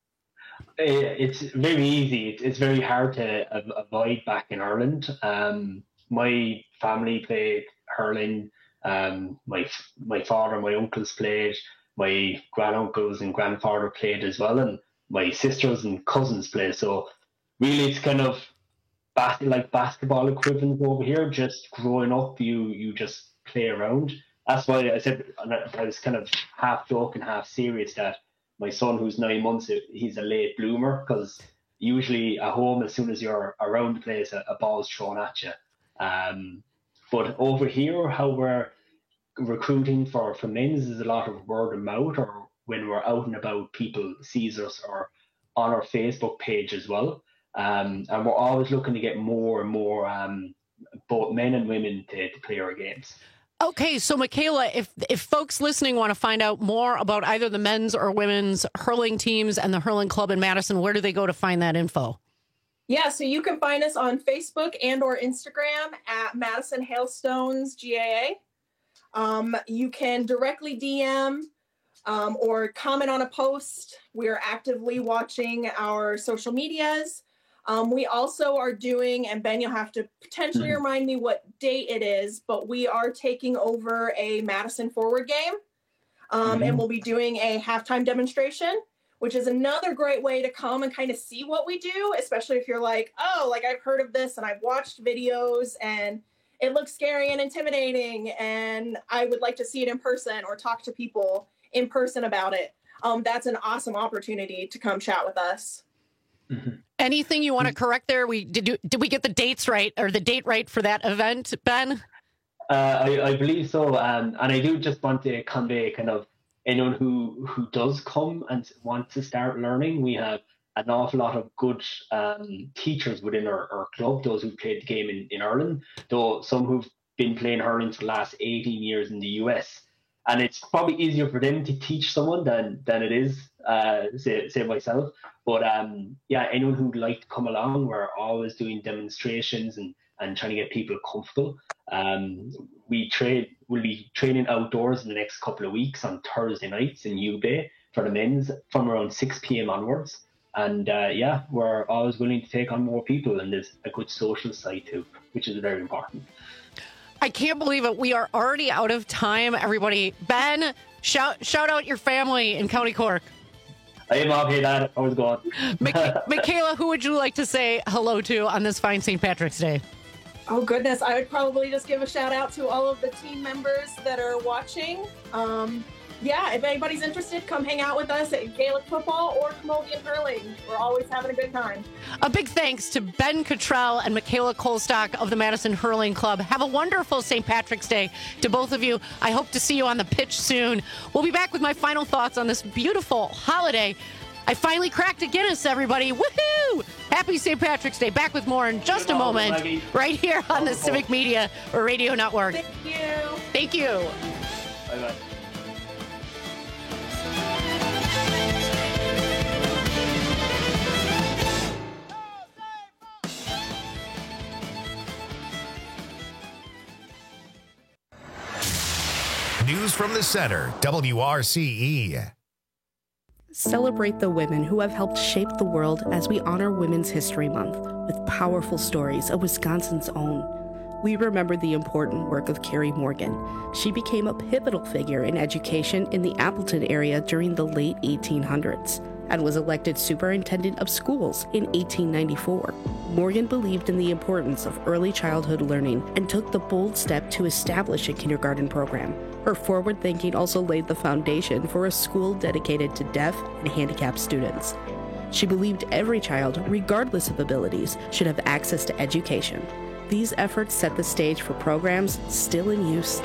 It's very easy. It's very hard to avoid back in Ireland. Um, my family played hurling. Um, my my father and my uncles played. My granduncles and grandfather played as well, and my sisters and cousins played. So really, it's kind of bas- like basketball equivalent over here. Just growing up, you you just play around. That's why I said I was kind of half joking, half serious that my son, who's nine months, he's a late bloomer because usually at home, as soon as you're around the place, a, a ball's thrown at you. Um, but over here, how we're recruiting for, for men's is a lot of word of mouth, or when we're out and about, people sees us or on our Facebook page as well. Um, and we're always looking to get more and more um, both men and women to, to play our games. Okay, so Michaela, if if folks listening want to find out more about either the men's or women's hurling teams and the Hurling Club in Madison, where do they go to find that info? Yeah, so you can find us on Facebook and or Instagram at Madison Hailstones G A A. Um, you can directly D M um, or comment on a post. We are actively watching our social medias. Um, we also are doing, and Ben, you'll have to potentially mm-hmm. remind me what date it is, but we are taking over a Madison Forward game, um, mm-hmm. and we'll be doing a halftime demonstration, which is another great way to come and kind of see what we do, especially if you're like, oh, like I've heard of this and I've watched videos and it looks scary and intimidating and I would like to see it in person or talk to people in person about it. Um, that's an awesome opportunity to come chat with us. Mm-hmm. Anything you want to correct there? We did. You, did we get the dates right, or the date right for that event, Ben? Uh, I, I believe so, um, and I do just want to convey kind of anyone who who does come and wants to start learning. We have an awful lot of good um, teachers within our, our club. Those who played the game in, in Ireland, though some who've been playing hurling for the last eighteen years in the U S. And it's probably easier for them to teach someone than than it is, uh, say, say myself. But um, yeah, anyone who'd like to come along, we're always doing demonstrations and, and trying to get people comfortable. Um, we trade, we'll be training outdoors in the next couple of weeks on Thursday nights in U Bay for the men's from around six p.m. onwards. And uh, yeah, we're always willing to take on more people, and there's a good social side too, which is very important. I can't believe it. We are already out of time, everybody. Ben, shout shout out your family in County Cork. Hey, Mom. Hey, Dad. How's it going? Micha- Michaela, who would you like to say hello to on this fine Saint Patrick's Day? Oh, goodness. I would probably just give a shout out to all of the team members that are watching. Um, yeah, if anybody's interested, come hang out with us at Gaelic football or Camogie hurling. We're always having a good time. A big thanks to Ben Cottrell and Michaela Colstock of the Madison Hurling Club. Have a wonderful Saint Patrick's Day to both of you. I hope to see you on the pitch soon. We'll be back with my final thoughts on this beautiful holiday. I finally cracked a Guinness, everybody. Woohoo! Happy Saint Patrick's Day. Back with more in just a moment, right here on the Civic Media Radio Network. Thank you. Thank you. Bye-bye. News from the Center, W R C E. Celebrate the women who have helped shape the world as we honor Women's History Month with powerful stories of Wisconsin's own. We remember the important work of Carrie Morgan. She became a pivotal figure in education in the Appleton area during the late eighteen hundreds and was elected superintendent of schools in eighteen ninety-four. Morgan believed in the importance of early childhood learning and took the bold step to establish a kindergarten program. Her forward thinking also laid the foundation for a school dedicated to deaf and handicapped students. She believed every child, regardless of abilities, should have access to education. These efforts set the stage for programs still in use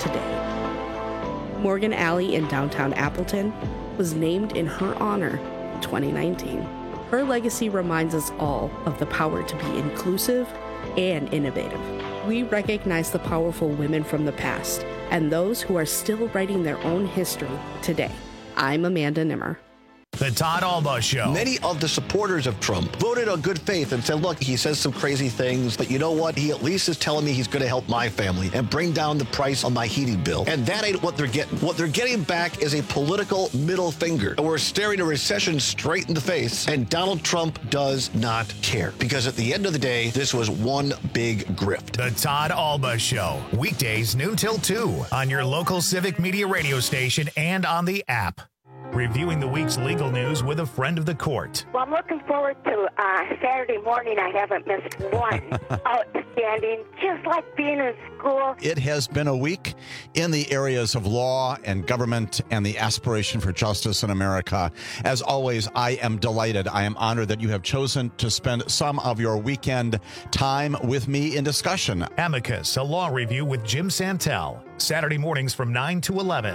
today. Morgan Alley in downtown Appleton was named in her honor in twenty nineteen. Her legacy reminds us all of the power to be inclusive and innovative. We recognize the powerful women from the past and those who are still writing their own history today. I'm Amanda Nimmer. The Todd Alba Show. Many of the supporters of Trump voted on good faith and said, look, he says some crazy things, but you know what? He at least is telling me he's going to help my family and bring down the price on my heating bill. And that ain't what they're getting. What they're getting back is a political middle finger. And we're staring a recession straight in the face, and Donald Trump does not care. Because at the end of the day, this was one big grift. The Todd Alba Show. Weekdays noon till two on your local Civic Media radio station and on the app. Reviewing the week's legal news with a friend of the court. Well, I'm looking forward to uh, Saturday morning. I haven't missed one. Outstanding, just like being in school. It has been a week in the areas of law and government and the aspiration for justice in America. As always, I am delighted. I am honored that you have chosen to spend some of your weekend time with me in discussion. Amicus, a law review with Jim Santel. Saturday mornings from nine to eleven.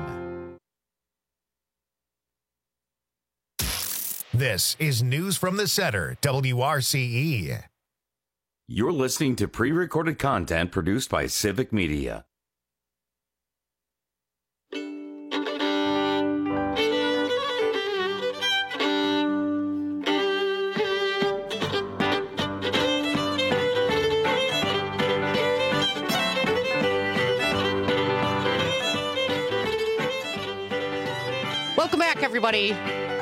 This is News from the Center, W R C E. You're listening to pre-recorded content produced by Civic Media. Welcome back, everybody.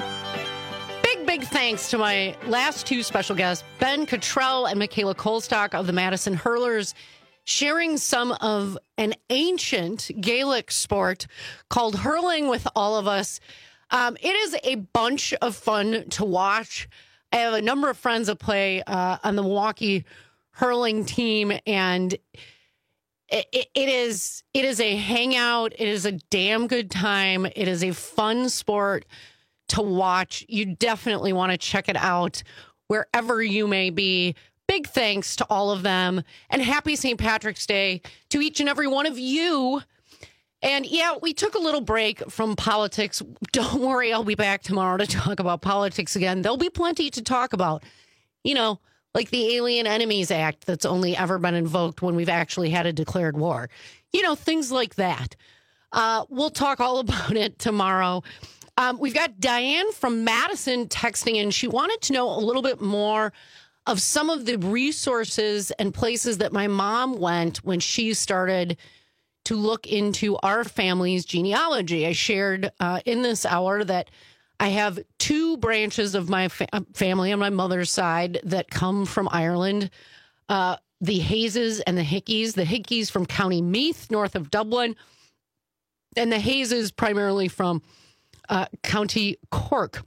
Big thanks to my last two special guests, Ben Cottrell and Michaela Kolstock of the Madison Hurlers, sharing some of an ancient Gaelic sport called hurling with all of us. Um, it is a bunch of fun to watch. I have a number of friends that play uh, on the Milwaukee hurling team, and it, it, it is it is a hangout. It is a damn good time. It is a fun sport to watch. You definitely want to check it out wherever you may be. Big thanks to all of them, and happy Saint Patrick's Day to each and every one of you. And yeah, we took a little break from politics. Don't worry, I'll be back tomorrow to talk about politics again. There'll be plenty to talk about. You know, like the Alien Enemies Act that's only ever been invoked when we've actually had a declared war. You know, things like that. Uh, we'll talk all about it tomorrow. Um, we've got Diane from Madison texting in. She wanted to know a little bit more of some of the resources and places that my mom went when she started to look into our family's genealogy. I shared uh, in this hour that I have two branches of my fa- family on my mother's side that come from Ireland, uh, the Hayeses and the Hickeys. The Hickeys from County Meath, north of Dublin, and the Hayeses primarily from Uh, County Cork.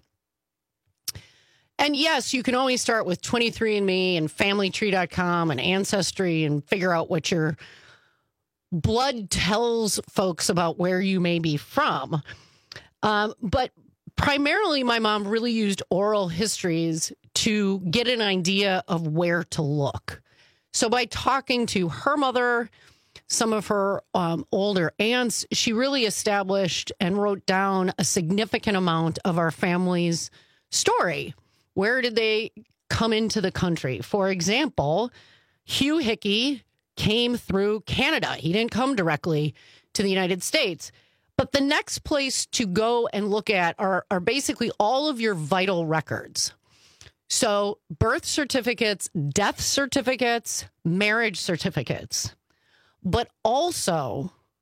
And yes, you can always start with twenty-three and me and family tree dot com and Ancestry and figure out what your blood tells folks about where you may be from. Um, but primarily, my mom really used oral histories to get an idea of where to look. So by talking to her mother, some of her um, older aunts, she really established and wrote down a significant amount of our family's story. Where did they come into the country? For example, Hugh Hickey came through Canada. He didn't come directly to the United States. But the next place to go and look at are, are basically all of your vital records. So birth certificates, death certificates, marriage certificates, but also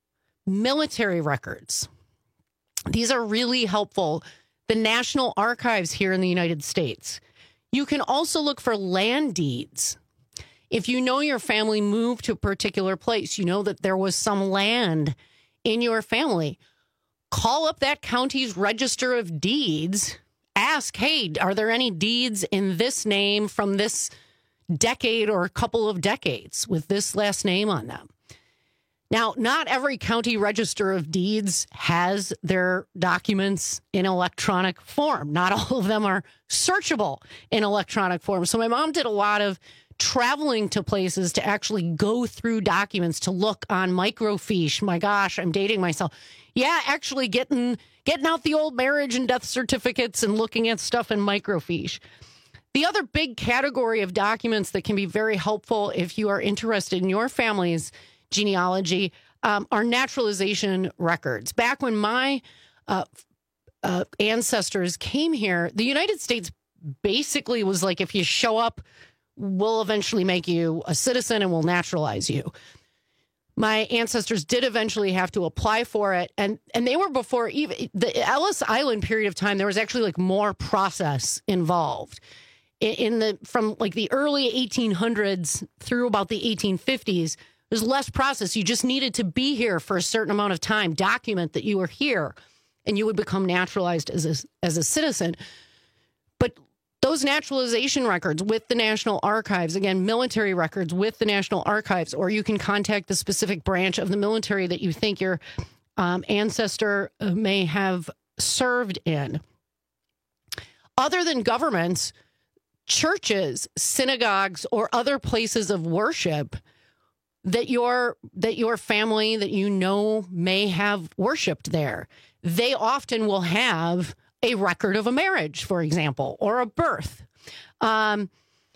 military records. These are really helpful. The National Archives here in the United States. You can also look for land deeds. If you know your family moved to a particular place, you know that there was some land in your family, call up that county's register of deeds. Ask, hey, are there any deeds in this name from this decade or a couple of decades with this last name on them? Now, not every county register of deeds has their documents in electronic form. Not all of them are searchable in electronic form. So my mom did a lot of traveling to places to actually go through documents to look on microfiche. My gosh, I'm dating myself. Yeah, actually getting getting out the old marriage and death certificates and looking at stuff in microfiche. The other big category of documents that can be very helpful if you are interested in your family's genealogy um, are naturalization records. Back when my uh, uh, ancestors came here, the United States basically was like, if you show up, we'll eventually make you a citizen and we'll naturalize you. My ancestors did eventually have to apply for it. And, and they were before even the Ellis Island period of time, there was actually like more process involved. In, in the, from like the early eighteen hundreds through about the eighteen fifties, there's less process. You just needed to be here for a certain amount of time, document that you were here, and you would become naturalized as a, as a citizen. But those naturalization records with the National Archives, again, military records with the National Archives, or you can contact the specific branch of the military that you think your um, ancestor may have served in. Other than governments, churches, synagogues, or other places of worship that your that your family that you know may have worshiped there, they often will have a record of a marriage, for example, or a birth. Um,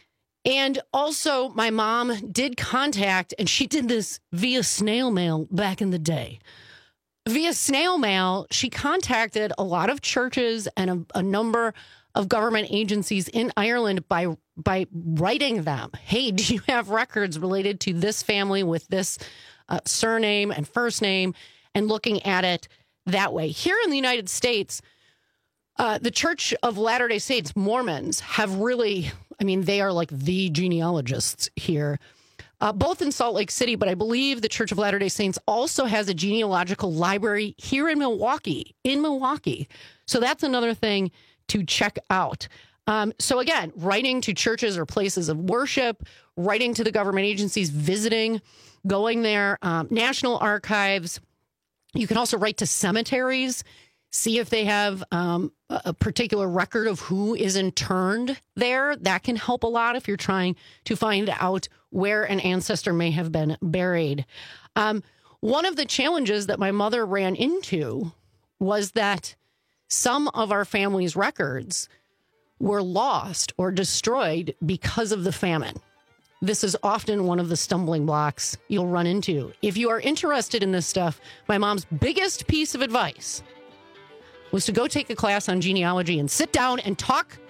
and also, my mom did contact, and she did this via snail mail back in the day. Via snail mail, she contacted a lot of churches and a, a number of government agencies in Ireland by by writing them, hey, do you have records related to this family with this uh, surname and first name, and looking at it that way. Here in the United States, uh, the Church of Latter-day Saints, Mormons, have really, I mean, they are like the genealogists here, uh, both in Salt Lake City, but I believe the Church of Latter-day Saints also has a genealogical library here in Milwaukee, in Milwaukee. So that's another thing to check out. Um, so again, writing to churches or places of worship, writing to the government agencies, visiting, going there, um, National Archives. You can also write to cemeteries, see if they have um, a particular record of who is interned there. That can help a lot if you're trying to find out where an ancestor may have been buried. Um, one of the challenges that my mother ran into was that some of our family's records were lost or destroyed because of the famine. This is often one of the stumbling blocks you'll run into. If you are interested in this stuff, my mom's biggest piece of advice was to go take a class on genealogy and sit down and talk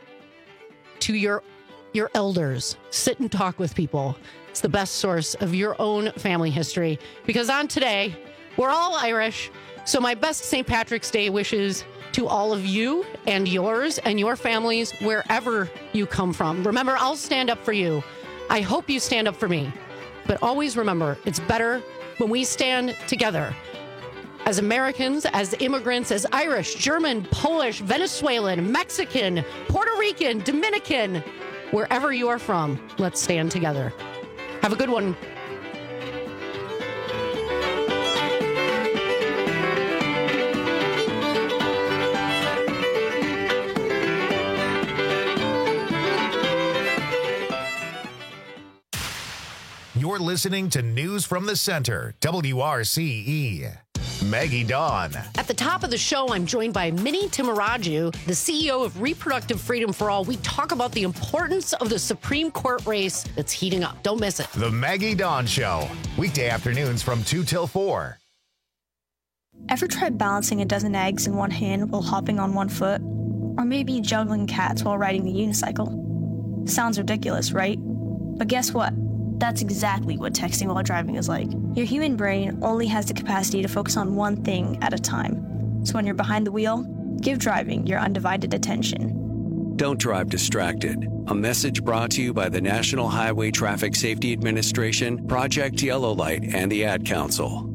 to your your elders. Sit and talk with people. It's the best source of your own family history. Because on today, we're all Irish. So my best Saint Patrick's Day wishes to all of you and yours and your families wherever you come from. Remember, I'll stand up for you. I hope you stand up for me. But always remember, it's better when we stand together. As Americans, as immigrants, as Irish, German, Polish, Venezuelan, Mexican, Puerto Rican, Dominican, wherever you are from, let's stand together. Have a good one. You're listening to News from the Center, W R C E. Maggie Dawn. At the top of the show, I'm joined by Minnie Timaraju, the C E O of Reproductive Freedom for All. We talk about the importance of the Supreme Court race that's heating up. Don't miss it. The Maggie Dawn Show, weekday afternoons from two till four. Ever tried balancing a dozen eggs in one hand while hopping on one foot? Or maybe juggling cats while riding a unicycle? Sounds ridiculous, right? But guess what? That's exactly what texting while driving is like. Your human brain only has the capacity to focus on one thing at a time. So when you're behind the wheel, give driving your undivided attention. Don't drive distracted. A message brought to you by the National Highway Traffic Safety Administration, Project Yellow Light, and the Ad Council.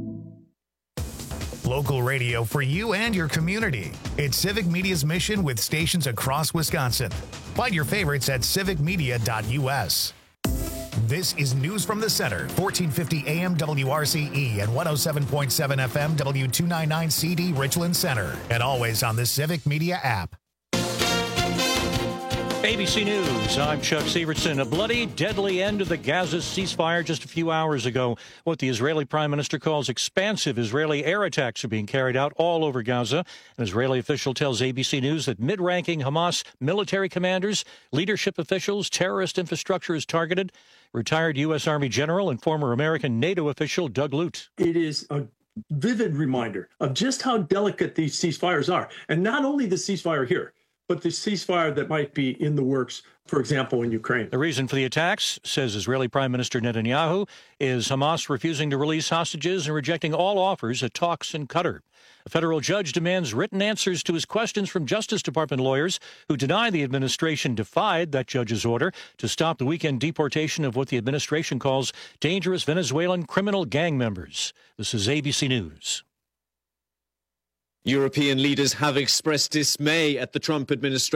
Local radio for you and your community. It's Civic Media's mission with stations across Wisconsin. Find your favorites at civic media dot u s. This is News from the Center, fourteen fifty A M W R C E and one oh seven point seven F M W two ninety-nine C D Richland Center, and always on the Civic Media app. A B C News, I'm Chuck Severson. A bloody, deadly end to the Gaza ceasefire just a few hours ago. What the Israeli Prime Minister calls expansive Israeli air attacks are being carried out all over Gaza. An Israeli official tells A B C News that mid-ranking Hamas military commanders, leadership officials, terrorist infrastructure is targeted. Retired U S. Army General and former American NATO official Doug Lute. It is a vivid reminder of just how delicate these ceasefires are. And not only the ceasefire here, but the ceasefire that might be in the works, for example, in Ukraine. The reason for the attacks, says Israeli Prime Minister Netanyahu, is Hamas refusing to release hostages and rejecting all offers at talks in Qatar. A federal judge demands written answers to his questions from Justice Department lawyers who deny the administration defied that judge's order to stop the weekend deportation of what the administration calls dangerous Venezuelan criminal gang members. This is A B C News. European leaders have expressed dismay at the Trump administration